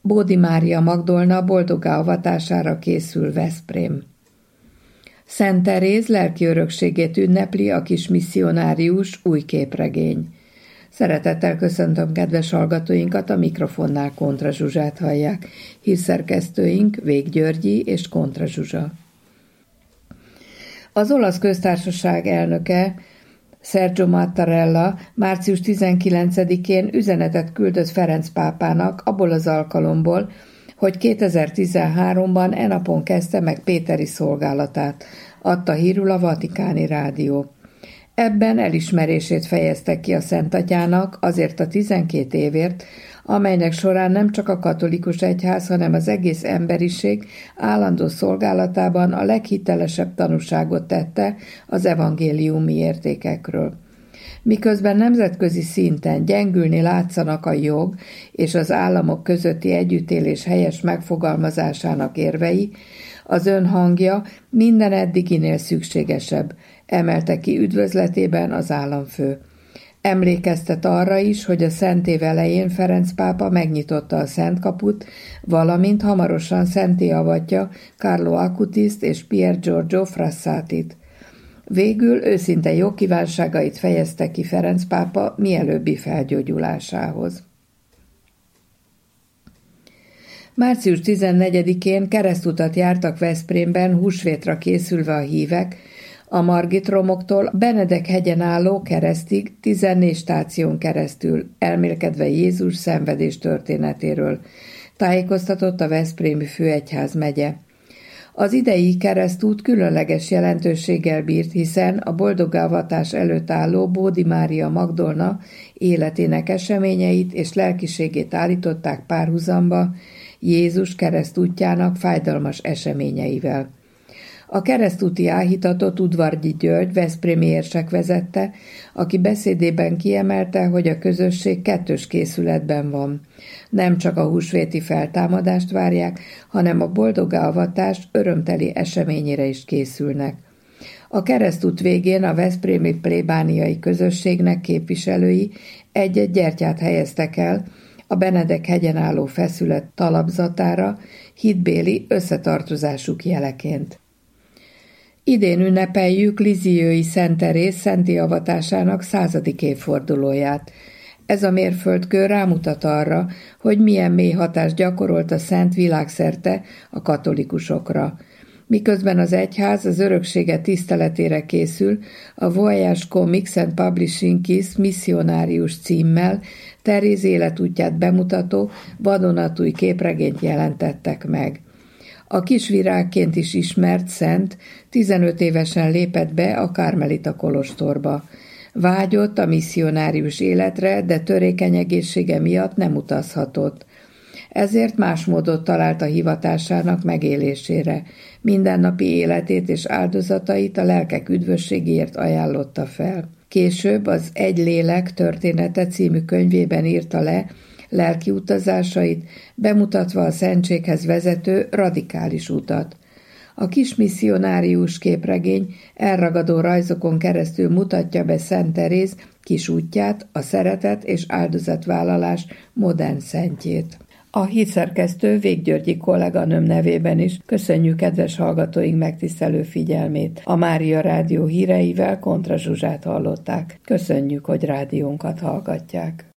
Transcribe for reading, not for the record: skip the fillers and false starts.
Bódi Mária Magdolna boldoggá avatására készül Veszprém. Szent Teréz lelki örökségét ünnepli a kis misszionárius új képregény. Szeretettel köszöntöm kedves hallgatóinkat, a mikrofonnál Kontra Zsuzsát hallják. Hírszerkesztőink Vég Györgyi és Kontra Zsuzsa. Az olasz köztársaság elnöke Sergio Mattarella március 19-én üzenetet küldött Ferenc pápának abból az alkalomból, hogy 2013-ban e napon kezdte meg péteri szolgálatát, adta hírül a Vatikáni Rádió. Ebben elismerését fejezte ki a Szent Atyának azért a 12 évért, amelynek során nem csak a katolikus egyház, hanem az egész emberiség állandó szolgálatában a leghitelesebb tanúságot tette az evangéliumi értékekről. Miközben nemzetközi szinten gyengülni látszanak a jog és az államok közötti együttélés helyes megfogalmazásának érvei, az ön hangja minden eddiginél szükségesebb, emelte ki üdvözletében az államfő. Emlékeztet arra is, hogy a szentév elején Ferenc pápa megnyitotta a Szentkaput, valamint hamarosan szentté avatja Carlo Acutiszt és Pier Giorgio Frassatit. Végül őszinte jogkívánságait fejezte ki Ferenc pápa mielőbbi felgyógyulásához. Március 14-én keresztutat jártak Veszprémben húsvétra készülve a hívek, a Margit-romoktól Benedek hegyen álló keresztig 14 stáción keresztül, elmélkedve Jézus szenvedés történetéről, tájékoztatott a Veszprémi főegyházmegye. Az idei keresztút különleges jelentőséggel bírt, hiszen a boldogávatás előtt álló Bódi Mária Magdolna életének eseményeit és lelkiségét állították párhuzamba Jézus keresztútjának fájdalmas eseményeivel. A keresztúti áhítatot Udvargyi György veszprémi érsek vezette, aki beszédében kiemelte, hogy a közösség kettős készületben van. Nem csak a húsvéti feltámadást várják, hanem a boldoggá avatást örömteli eseményére is készülnek. A keresztút végén a veszprémi plébániai közösségnek képviselői egy-egy gyertyát helyeztek el a Benedek hegyen álló feszület talapzatára hitbéli összetartozásuk jeleként. Idén ünnepeljük Lisieux-i Szent Teréz szentté avatásának 100. évfordulóját. Ez a mérföldkő rámutat arra, hogy milyen mély hatást gyakorolt a szent világszerte a katolikusokra. Miközben az egyház az öröksége tiszteletére készül, a Voyage Comics and Publishing Kiss misszionárius címmel Teréz életútját bemutató vadonatúj képregényt jelentettek meg. A kisvirágként is ismert szent 15 évesen lépett be a karmelita kolostorba. Vágyott a misszionárius életre, de törékeny egészsége miatt nem utazhatott. Ezért más módot talált a hivatásának megélésére. Mindennapi életét és áldozatait a lelkek üdvösségéért ajánlotta fel. Később az Egy lélek története című könyvében írta le lelki utazásait, bemutatva a szentséghez vezető radikális utat. A kis misszionárius képregény elragadó rajzokon keresztül mutatja be Szent Teréz kis útját, a szeretet és áldozatvállalás modern szentjét. A hírszerkesztő Vég Györgyi kolléganőm nevében is köszönjük kedves hallgatóink megtisztelő figyelmét. A Mária Rádió híreivel Kontra Zsuzsát hallották. Köszönjük, hogy rádiónkat hallgatják.